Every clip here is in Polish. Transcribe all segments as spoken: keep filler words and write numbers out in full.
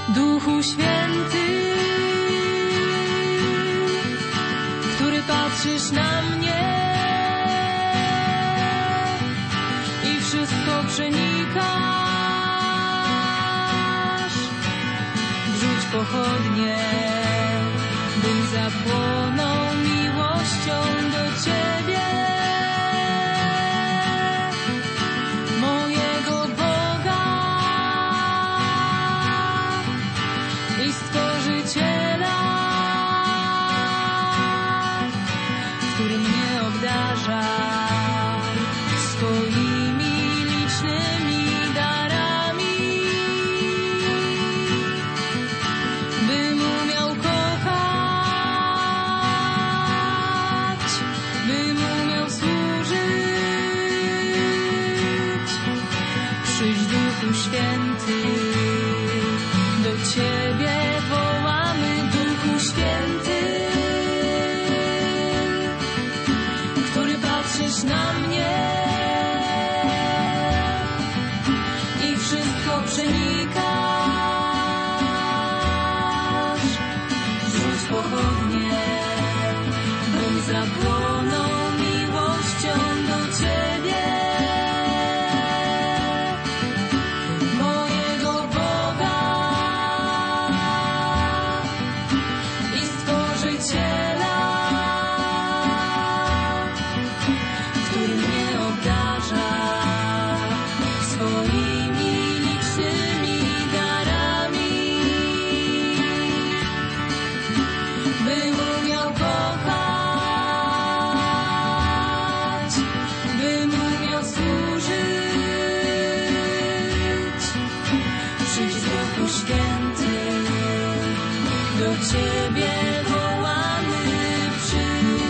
Duchu Święty, który patrzysz na mnie i wszystko przenikasz, wrzuć pochodnie, bym zapłonął miłością do Ciebie, mojego Boga i Stworzyciela, który mnie obdarza swoimi licznymi darami, bym umiał kochać, bym umiał służyć. Przyjdź, Duchu Święty, do Ciebie wołamy, Duchu Święty, który patrzysz na mnie i wszystko przenikasz. Rzuć pochodnie, bym zapłonął miłością do Ciebie, mojego Boga i Stworzyciela, który mnie obdarza swoimi licznymi darami, bym umiał kochać, bym umiał służyć. Przyjdź, Duchu Święty, do Ciebie wołamy, przyjdź.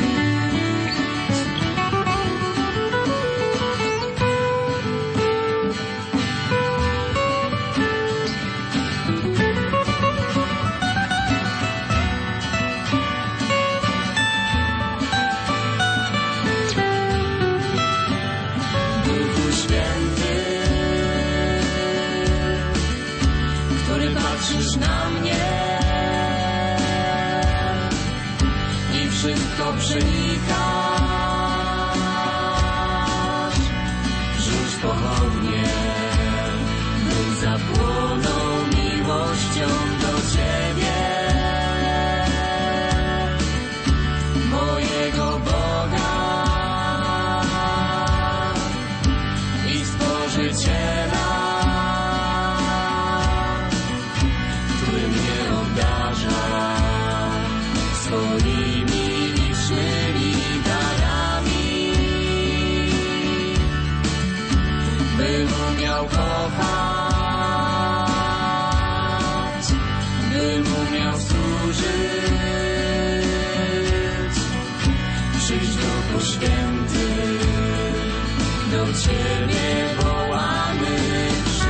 Duchu Święty, który patrzysz na mnie i wszystko przenikasz, rzuć pochodnie, bym zapłonął miłością do Ciebie, mojego Boga i Stworzyciela, który mnie obdarza swoimi licznymi darami, bym umiał kochać, bym umiał służyć. Przyjdź, Duchu Święty, do Ciebie wołamy, przyjdź.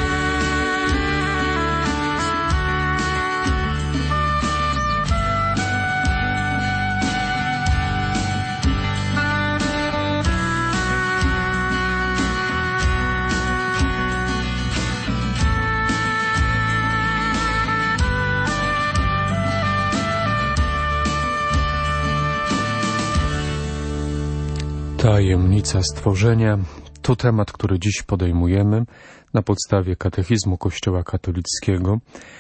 Tajemnica stworzenia to temat, który dziś podejmujemy na podstawie katechizmu Kościoła katolickiego.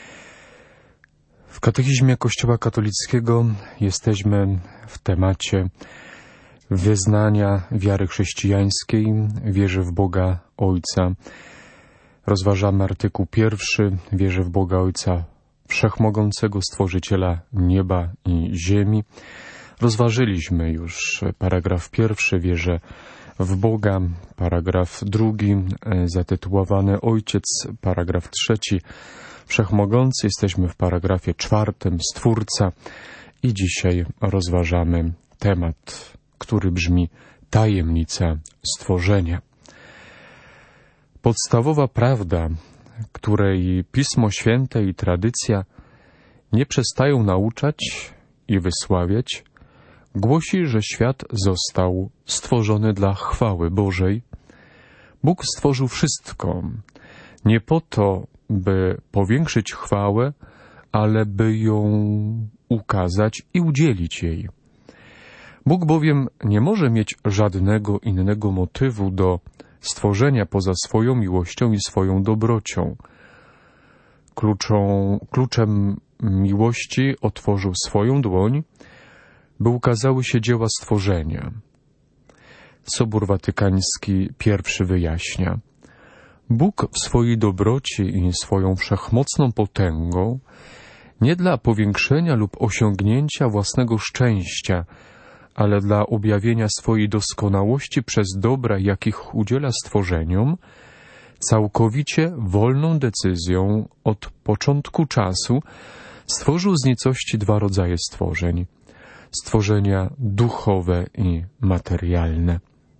W katechizmie Kościoła katolickiego jesteśmy w temacie wyznania wiary chrześcijańskiej, wierzy w Boga Ojca. Rozważamy artykuł pierwszy, wierzę w Boga Ojca Wszechmogącego, Stworzyciela nieba i ziemi. Rozważyliśmy już paragraf pierwszy, wierzę w Boga, paragraf drugi, zatytułowany Ojciec, paragraf trzeci, Wszechmogący. Jesteśmy w paragrafie czwartym, Stwórca i dzisiaj rozważamy temat, który brzmi tajemnica stworzenia. Podstawowa prawda, której Pismo Święte i tradycja nie przestają nauczać i wysławiać, głosi, że świat został stworzony dla chwały Bożej. Bóg stworzył wszystko nie po to, by powiększyć chwałę, ale by ją ukazać i udzielić jej. Bóg bowiem nie może mieć żadnego innego motywu do stworzenia poza swoją miłością i swoją dobrocią. Kluczą, kluczem miłości otworzył swoją dłoń, by ukazały się dzieła stworzenia. Sobór Watykański pierwszy wyjaśnia: Bóg w swojej dobroci i swoją wszechmocną potęgą nie dla powiększenia lub osiągnięcia własnego szczęścia, ale dla objawienia swojej doskonałości przez dobra, jakich udziela stworzeniom, całkowicie wolną decyzją od początku czasu stworzył z nicości dwa rodzaje stworzeń: stworzenia duchowe i materialne.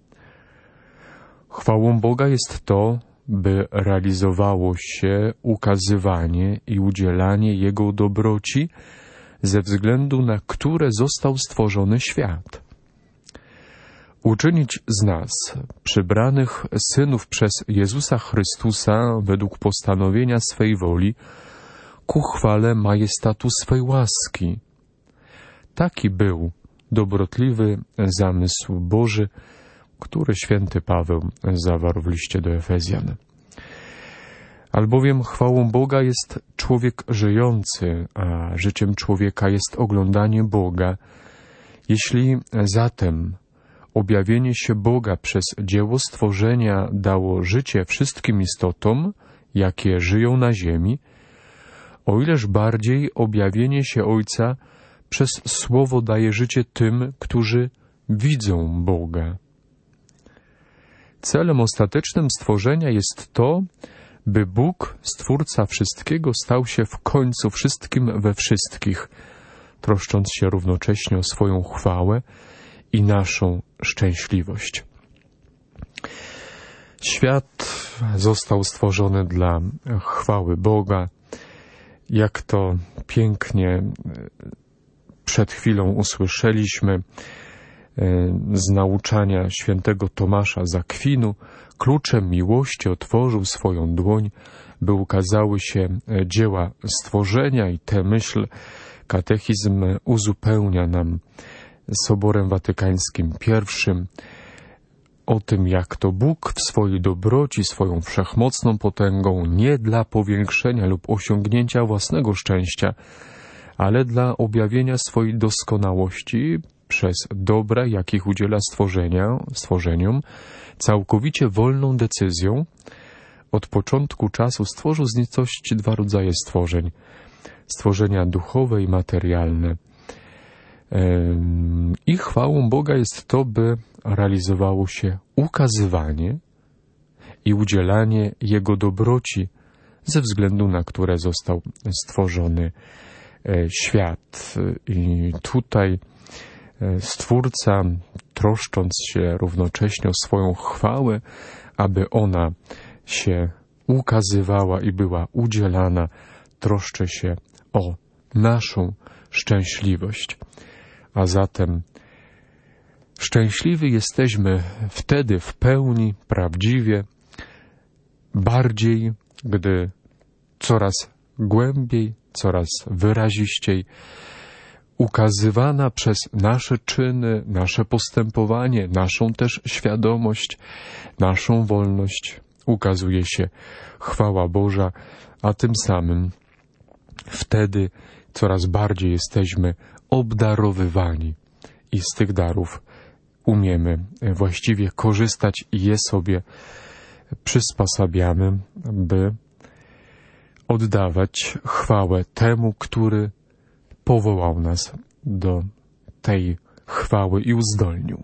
Chwałą Boga jest to, by realizowało się ukazywanie i udzielanie Jego dobroci, ze względu na które został stworzony świat. Uczynić z nas, przybranych synów przez Jezusa Chrystusa według postanowienia swej woli, ku chwale majestatu swej łaski. Taki był dobrotliwy zamysł Boży, który święty Paweł zawarł w liście do Efezjan. Albowiem chwałą Boga jest człowiek żyjący, a życiem człowieka jest oglądanie Boga. Jeśli zatem objawienie się Boga przez dzieło stworzenia dało życie wszystkim istotom, jakie żyją na ziemi, o ileż bardziej objawienie się Ojca przez Słowo daje życie tym, którzy widzą Boga. Celem ostatecznym stworzenia jest to, by Bóg, Stwórca wszystkiego, stał się w końcu wszystkim we wszystkich, troszcząc się równocześnie o swoją chwałę i naszą szczęśliwość. Świat został stworzony dla chwały Boga. Jak to pięknie przed chwilą usłyszeliśmy z nauczania świętego Tomasza z Akwinu, kluczem miłości otworzył swoją dłoń, by ukazały się dzieła stworzenia, i tę myśl katechizm uzupełnia nam Soborem Watykańskim pierwszym o tym, jak to Bóg w swojej dobroci, swoją wszechmocną potęgą, nie dla powiększenia lub osiągnięcia własnego szczęścia, ale dla objawienia swojej doskonałości przez dobra, jakich udziela stworzenia, stworzeniom, całkowicie wolną decyzją od początku czasu stworzył z nicości dwa rodzaje stworzeń: stworzenia duchowe i materialne. I chwałą Boga jest to, by realizowało się ukazywanie i udzielanie Jego dobroci, ze względu na które został stworzony świat. I tutaj Stwórca, troszcząc się równocześnie o swoją chwałę, aby ona się ukazywała i była udzielana, troszczy się o naszą szczęśliwość. A zatem szczęśliwi jesteśmy wtedy w pełni, prawdziwie, bardziej, gdy coraz głębiej, coraz wyraziściej ukazywana przez nasze czyny, nasze postępowanie, naszą też świadomość, naszą wolność, ukazuje się chwała Boża, a tym samym wtedy coraz bardziej jesteśmy obdarowywani i z tych darów umiemy właściwie korzystać i je sobie przysposabiamy, by oddawać chwałę temu, który powołał nas do tej chwały i uzdolnił.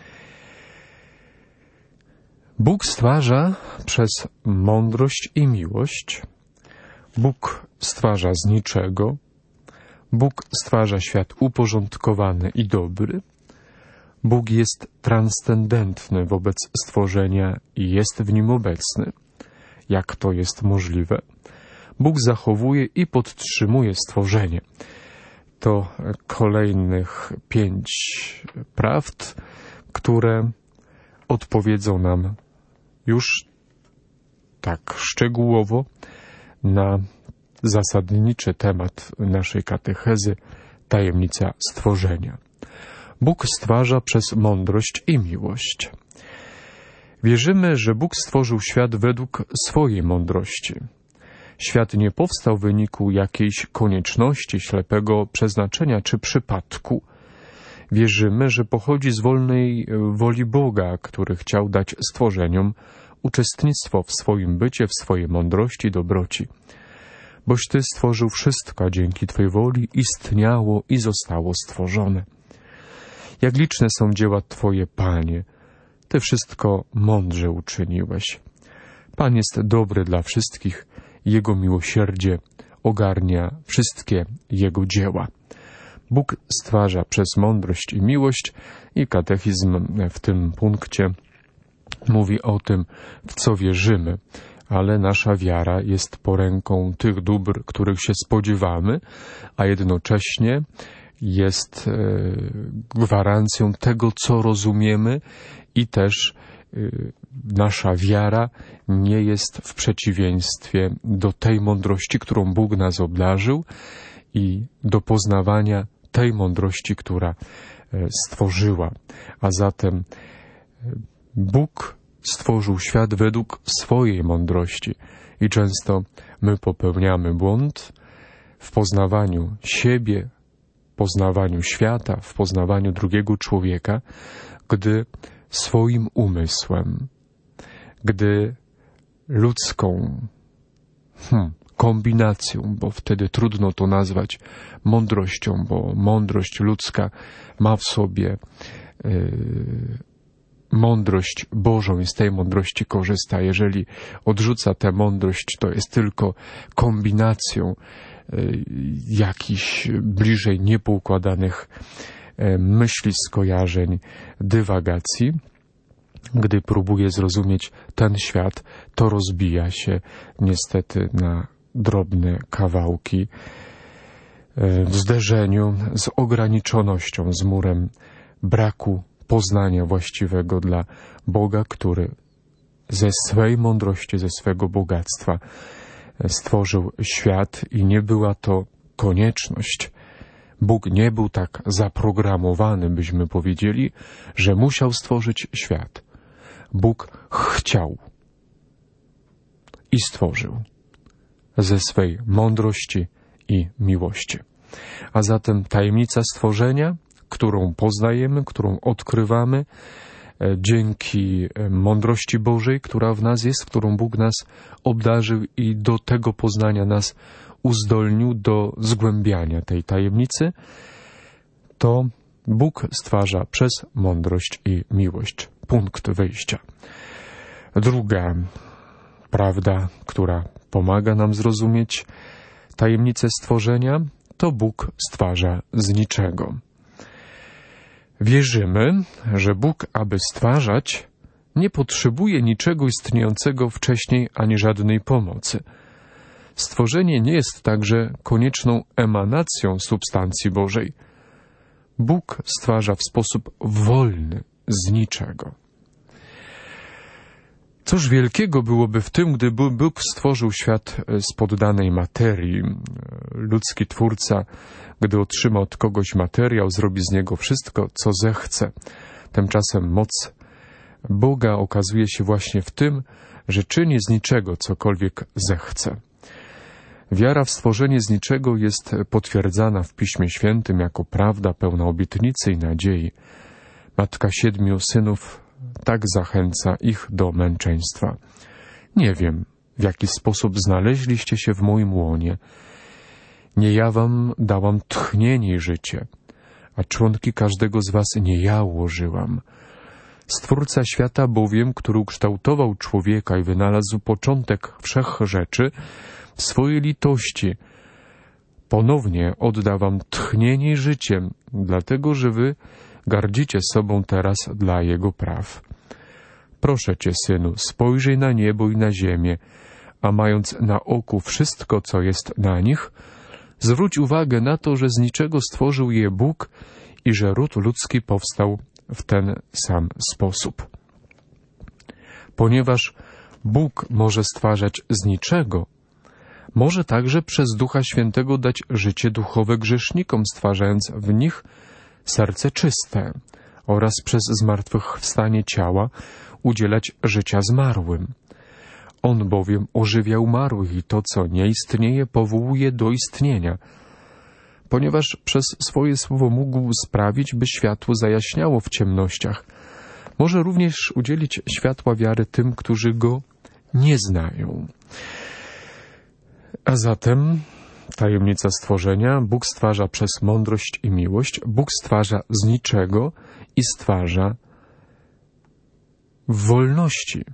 Bóg stwarza przez mądrość i miłość. Bóg stwarza z niczego. Bóg stwarza świat uporządkowany i dobry. Bóg jest transcendentny wobec stworzenia i jest w nim obecny. Jak to jest możliwe? Bóg zachowuje i podtrzymuje stworzenie. To kolejnych pięć prawd, które odpowiedzą nam już tak szczegółowo na zasadniczy temat naszej katechezy, tajemnica stworzenia. Bóg stwarza przez mądrość i miłość. Wierzymy, że Bóg stworzył świat według swojej mądrości. Świat nie powstał w wyniku jakiejś konieczności, ślepego przeznaczenia czy przypadku. Wierzymy, że pochodzi z wolnej woli Boga, który chciał dać stworzeniom uczestnictwo w swoim bycie, w swojej mądrości i dobroci. Boś Ty stworzył wszystko, a dzięki Twojej woli istniało i zostało stworzone. Jak liczne są dzieła Twoje, Panie, Ty wszystko mądrze uczyniłeś. Pan jest dobry dla wszystkich, Jego miłosierdzie ogarnia wszystkie Jego dzieła. Bóg stwarza przez mądrość i miłość i katechizm w tym punkcie mówi o tym, w co wierzymy, ale nasza wiara jest poręką tych dóbr, których się spodziewamy, a jednocześnie jest e, gwarancją tego, co rozumiemy i też e, nasza wiara nie jest w przeciwieństwie do tej mądrości, którą Bóg nas obdarzył i do poznawania tej mądrości, która stworzyła. A zatem Bóg stworzył świat według swojej mądrości i często my popełniamy błąd w poznawaniu siebie, poznawaniu świata, w poznawaniu drugiego człowieka, gdy swoim umysłem, gdy ludzką hmm, kombinacją, bo wtedy trudno to nazwać mądrością, bo mądrość ludzka ma w sobie yy, mądrość Bożą i z tej mądrości korzysta. Jeżeli odrzuca tę mądrość, to jest tylko kombinacją yy, jakichś bliżej niepoukładanych yy, myśli, skojarzeń, dywagacji. Gdy próbuje zrozumieć ten świat, to rozbija się niestety na drobne kawałki w zderzeniu z ograniczonością, z murem braku poznania właściwego dla Boga, który ze swej mądrości, ze swego bogactwa stworzył świat i nie była to konieczność. Bóg nie był tak zaprogramowany, byśmy powiedzieli, że musiał stworzyć świat. Bóg chciał i stworzył ze swej mądrości i miłości. A zatem tajemnica stworzenia, którą poznajemy, którą odkrywamy dzięki mądrości Bożej, która w nas jest, którą Bóg nas obdarzył i do tego poznania nas uzdolnił, do zgłębiania tej tajemnicy, to Bóg stwarza przez mądrość i miłość. Punkt wyjścia. Druga prawda, która pomaga nam zrozumieć tajemnicę stworzenia, to Bóg stwarza z niczego. Wierzymy, że Bóg, aby stwarzać, nie potrzebuje niczego istniejącego wcześniej ani żadnej pomocy. Stworzenie nie jest także konieczną emanacją substancji Bożej. Bóg stwarza w sposób wolny, z niczego. Cóż wielkiego byłoby w tym, gdyby Bóg stworzył świat z poddanej materii. Ludzki twórca, gdy otrzyma od kogoś materiał, zrobi z niego wszystko, co zechce. Tymczasem moc Boga okazuje się właśnie w tym, że czyni z niczego cokolwiek zechce. Wiara w stworzenie z niczego jest potwierdzana w Piśmie Świętym jako prawda pełna obietnicy i nadziei. Matka siedmiu synów tak zachęca ich do męczeństwa. Nie wiem, w jaki sposób znaleźliście się w moim łonie. Nie ja wam dałam tchnienie i życie, a członki każdego z was nie ja ułożyłam. Stwórca świata bowiem, który ukształtował człowieka i wynalazł początek wszech rzeczy, w swojej litości ponownie odda wam tchnienie i życiem, dlatego że wy gardzicie sobą teraz dla Jego praw. Proszę Cię, Synu, spojrzyj na niebo i na ziemię, a mając na oku wszystko, co jest na nich, zwróć uwagę na to, że z niczego stworzył je Bóg i że ród ludzki powstał w ten sam sposób. Ponieważ Bóg może stwarzać z niczego, Może także przez Ducha Świętego dać życie duchowe grzesznikom, stwarzając w nich serce czyste oraz przez zmartwychwstanie ciała udzielać życia zmarłym. On bowiem ożywia umarłych i to, co nie istnieje, powołuje do istnienia, ponieważ przez swoje słowo mógł sprawić, by światło zajaśniało w ciemnościach. Może również udzielić światła wiary tym, którzy Go nie znają. A zatem tajemnica stworzenia: Bóg stwarza przez mądrość i miłość, Bóg stwarza z niczego i stwarza w wolności.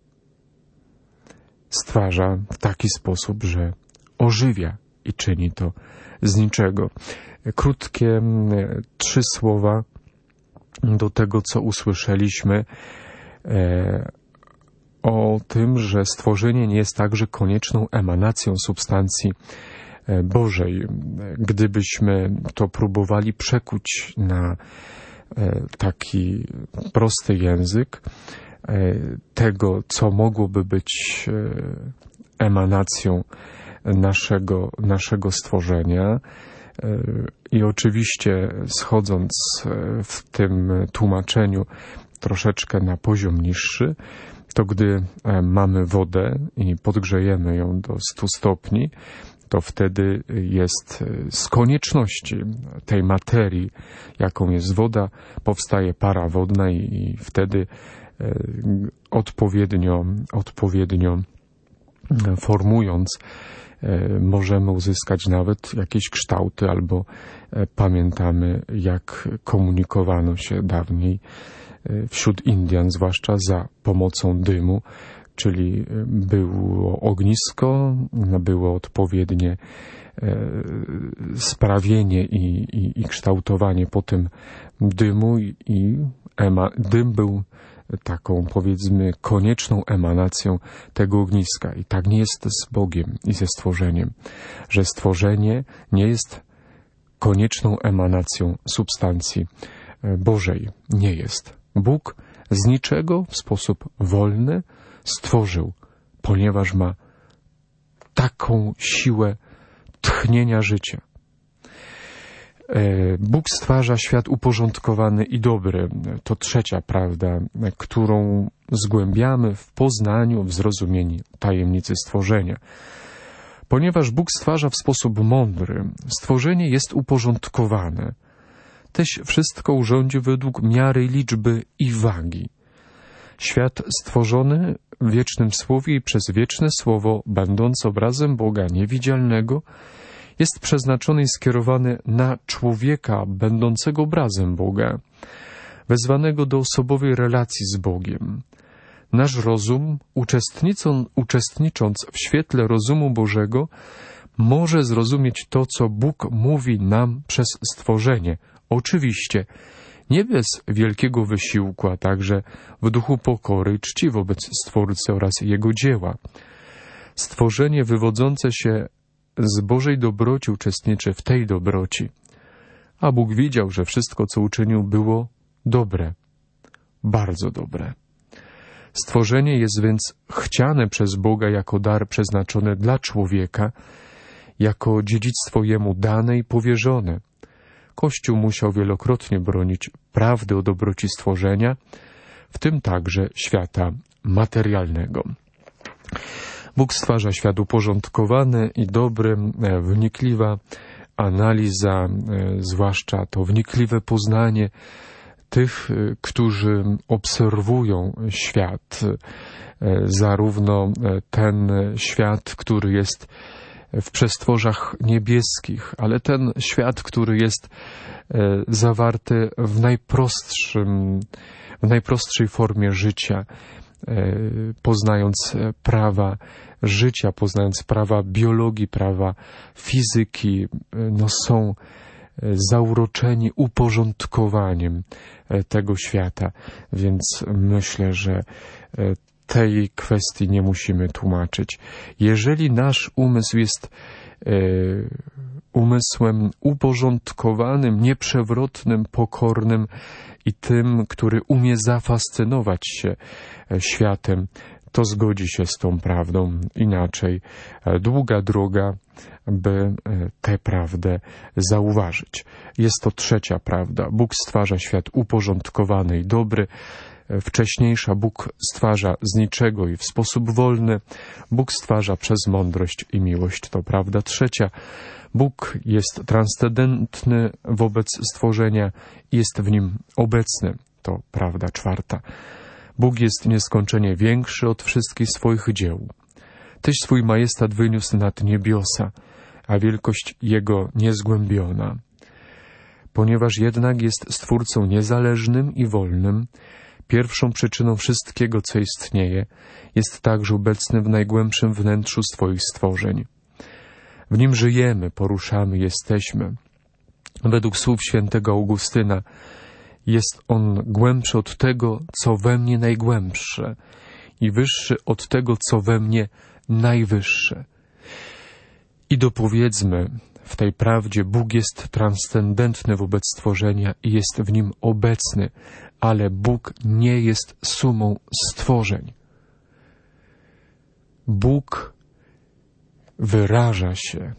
Stwarza w taki sposób, że ożywia i czyni to z niczego. Krótkie trzy słowa do tego, co usłyszeliśmy e, o tym, że stworzenie nie jest także konieczną emanacją substancji Bożej. Gdybyśmy to próbowali przekuć na e, taki prosty język e, tego, co mogłoby być e, emanacją naszego, naszego stworzenia, i oczywiście schodząc w tym tłumaczeniu troszeczkę na poziom niższy, to gdy mamy wodę i podgrzejemy ją do stu stopni, to wtedy jest z konieczności tej materii, jaką jest woda, powstaje para wodna i, i wtedy odpowiednio, odpowiednio formując, możemy uzyskać nawet jakieś kształty, albo pamiętamy, jak komunikowano się dawniej wśród Indian, zwłaszcza za pomocą dymu, czyli było ognisko, było odpowiednie sprawienie i, i, i kształtowanie potem dymu i ema, dym był taką, powiedzmy, konieczną emanacją tego ogniska. I tak nie jest z Bogiem i ze stworzeniem, że stworzenie nie jest konieczną emanacją substancji Bożej. Nie jest. Bóg z niczego w sposób wolny stworzył, ponieważ ma taką siłę tchnienia życia. Bóg stwarza świat uporządkowany i dobry. To trzecia prawda, którą zgłębiamy w poznaniu, w zrozumieniu tajemnicy stworzenia. Ponieważ Bóg stwarza w sposób mądry, stworzenie jest uporządkowane. Tyś wszystko urządzi według miary liczby i wagi. Świat stworzony w wiecznym słowie i przez wieczne słowo, będąc obrazem Boga niewidzialnego, jest przeznaczony i skierowany na człowieka będącego obrazem Boga, wezwanego do osobowej relacji z Bogiem. Nasz rozum, uczestnicząc w świetle rozumu Bożego, może zrozumieć to, co Bóg mówi nam przez stworzenie. Oczywiście nie bez wielkiego wysiłku, a także w duchu pokory i czci wobec Stwórcy oraz Jego dzieła. Stworzenie wywodzące się z Bożej dobroci uczestniczy w tej dobroci. A Bóg widział, że wszystko, co uczynił, było dobre, bardzo dobre. Stworzenie jest więc chciane przez Boga jako dar przeznaczony dla człowieka, jako dziedzictwo Jemu dane i powierzone. Kościół musiał wielokrotnie bronić prawdy o dobroci stworzenia, w tym także świata materialnego. Bóg stwarza świat uporządkowany i dobry, wnikliwa analiza, zwłaszcza to wnikliwe poznanie tych, którzy obserwują świat, zarówno ten świat, który jest w przestworzach niebieskich, ale ten świat, który jest zawarty w najprostszym, w najprostszej formie życia, poznając prawa życia, poznając prawa biologii, prawa fizyki, no są zauroczeni uporządkowaniem tego świata. Więc myślę, że tej kwestii nie musimy tłumaczyć. Jeżeli nasz umysł jest umysłem uporządkowanym, nieprzewrotnym, pokornym i tym, który umie zafascynować się światem, to zgodzi się z tą prawdą. Inaczej długa droga, by tę prawdę zauważyć. Jest to trzecia prawda. Bóg stwarza świat uporządkowany i dobry. Wcześniejsza Bóg stwarza z niczego i w sposób wolny. Bóg stwarza przez mądrość i miłość. To prawda trzecia. Bóg jest transcendentny wobec stworzenia i jest w nim obecny. To prawda czwarta. Bóg jest nieskończenie większy od wszystkich swoich dzieł. Tyś swój majestat wyniósł nad niebiosa, a wielkość Jego niezgłębiona. Ponieważ jednak jest Stwórcą niezależnym i wolnym, pierwszą przyczyną wszystkiego, co istnieje, jest także obecny w najgłębszym wnętrzu swoich stworzeń. W Nim żyjemy, poruszamy, jesteśmy. Według słów świętego Augustyna jest On głębszy od tego, co we mnie najgłębsze i wyższy od tego, co we mnie najwyższe. I dopowiedzmy w tej prawdzie, Bóg jest transcendentny wobec stworzenia i jest w nim obecny, ale Bóg nie jest sumą stworzeń. Bóg wyraża się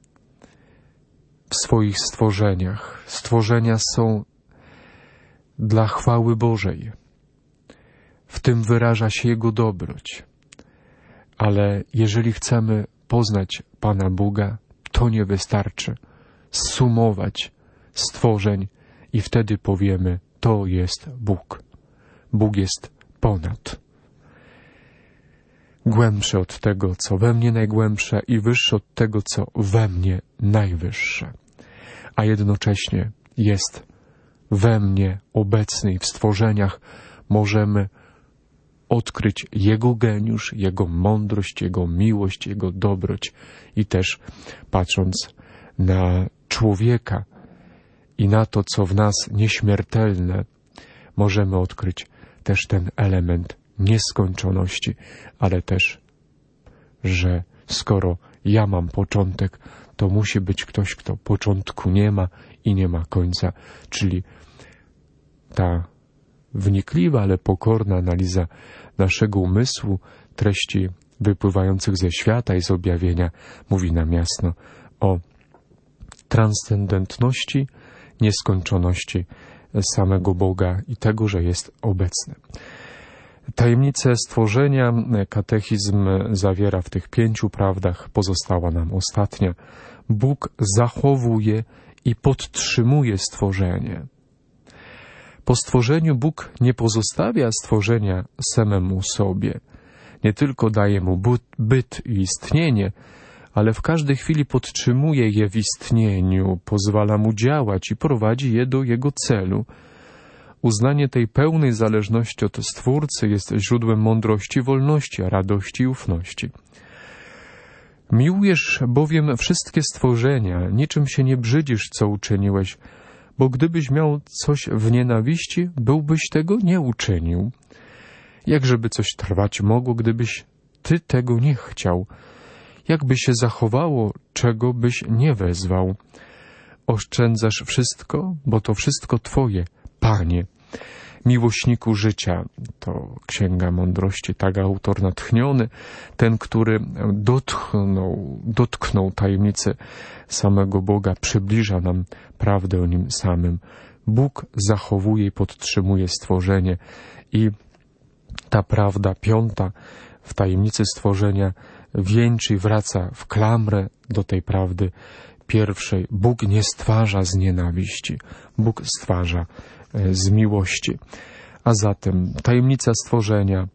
w swoich stworzeniach. Stworzenia są dla chwały Bożej. W tym wyraża się Jego dobroć. Ale jeżeli chcemy poznać Pana Boga, to nie wystarczy sumować stworzeń i wtedy powiemy, to jest Bóg. Bóg jest ponad. Głębszy od tego, co we mnie najgłębsze i wyższy od tego, co we mnie najwyższe. A jednocześnie jest we mnie obecny i w stworzeniach możemy odkryć Jego geniusz, Jego mądrość, Jego miłość, Jego dobroć i też patrząc na człowieka i na to, co w nas nieśmiertelne, możemy odkryć też ten element nieskończoności, ale też, że skoro ja mam początek, to musi być ktoś, kto początku nie ma i nie ma końca, czyli ta wnikliwa, ale pokorna analiza naszego umysłu, treści wypływających ze świata i z objawienia mówi nam jasno o transcendentności, nieskończoności samego Boga i tego, że jest obecny. Tajemnicę stworzenia katechizm zawiera w tych pięciu prawdach, pozostała nam ostatnia. Bóg zachowuje i podtrzymuje stworzenie. Po stworzeniu Bóg nie pozostawia stworzenia samemu sobie. Nie tylko daje mu byt i istnienie, ale w każdej chwili podtrzymuje je w istnieniu, pozwala mu działać i prowadzi je do jego celu. Uznanie tej pełnej zależności od Stwórcy jest źródłem mądrości, wolności, radości i ufności. Miłujesz bowiem wszystkie stworzenia, niczym się nie brzydzisz, co uczyniłeś, bo gdybyś miał coś w nienawiści, byłbyś tego nie uczynił. Jakżeby coś trwać mogło, gdybyś ty tego nie chciał? Jakby się zachowało, czego byś nie wezwał? Oszczędzasz wszystko, bo to wszystko Twoje, Panie. Miłośniku życia, to Księga Mądrości, tak autor natchniony, ten, który dotknął, dotknął tajemnicy samego Boga, przybliża nam prawdę o Nim samym. Bóg zachowuje i podtrzymuje stworzenie i ta prawda piąta w tajemnicy stworzenia wieńczy i wraca w klamrę do tej prawdy pierwszej. Bóg nie stwarza z nienawiści, Bóg stwarza z miłości. A zatem tajemnica stworzenia.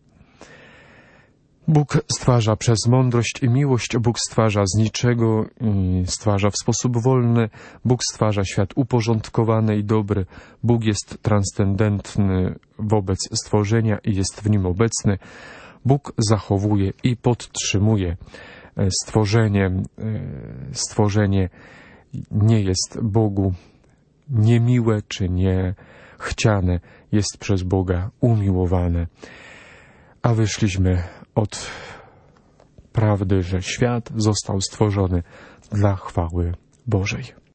Bóg stwarza przez mądrość i miłość, Bóg stwarza z niczego i stwarza w sposób wolny, Bóg stwarza świat uporządkowany i dobry, Bóg jest transcendentny wobec stworzenia i jest w nim obecny, Bóg zachowuje i podtrzymuje stworzenie. Stworzenie nie jest Bogu niemiłe czy niechciane, jest przez Boga umiłowane. A wyszliśmy od prawdy, że świat został stworzony dla chwały Bożej.